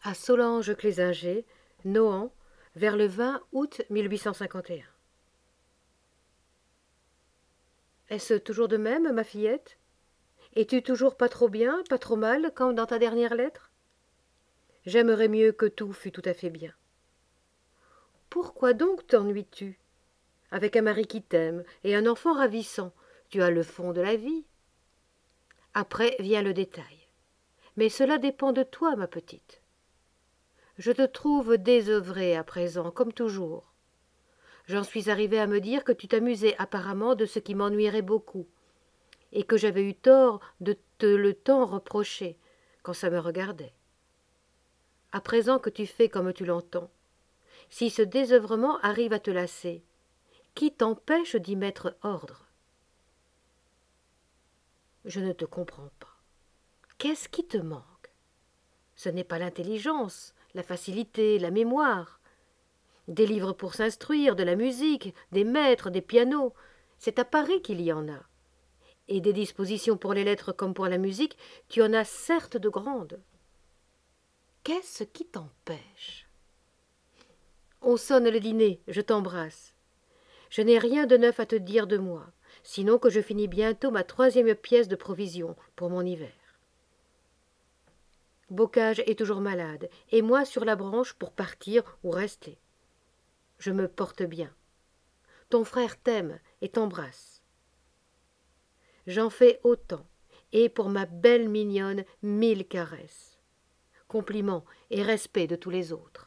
À Solange-Clésinger, Nohant, vers le 20 août 1851. Est-ce toujours de même, ma fillette? Es-tu toujours pas trop bien, pas trop mal, comme dans ta dernière lettre? J'aimerais mieux que tout fût tout à fait bien. Pourquoi donc t'ennuies-tu? Avec un mari qui t'aime et un enfant ravissant, tu as le fond de la vie. Après vient le détail. Mais cela dépend de toi, ma petite. Je te trouve désœuvrée à présent, comme toujours. J'en suis arrivée à me dire que tu t'amusais apparemment de ce qui m'ennuierait beaucoup, et que j'avais eu tort de te le tant reprocher, quand ça me regardait. À présent que tu fais comme tu l'entends, si ce désœuvrement arrive à te lasser, qui t'empêche d'y mettre ordre? Je ne te comprends pas. Qu'est-ce qui te manque? Ce n'est pas l'intelligence, la facilité, la mémoire. Des livres pour s'instruire, de la musique, des maîtres, des pianos, c'est à Paris qu'il y en a. Et des dispositions pour les lettres comme pour la musique, tu en as certes de grandes. Qu'est-ce qui t'empêche? On sonne le dîner, je t'embrasse. Je n'ai rien de neuf à te dire de moi, sinon que je finis bientôt ma 3e pièce de provision pour mon hiver. Bocage est toujours malade, et moi sur la branche pour partir ou rester. Je me porte bien. Ton frère t'aime et t'embrasse. J'en fais autant, et pour ma belle mignonne 1000 caresses. Compliments et respect de tous les autres.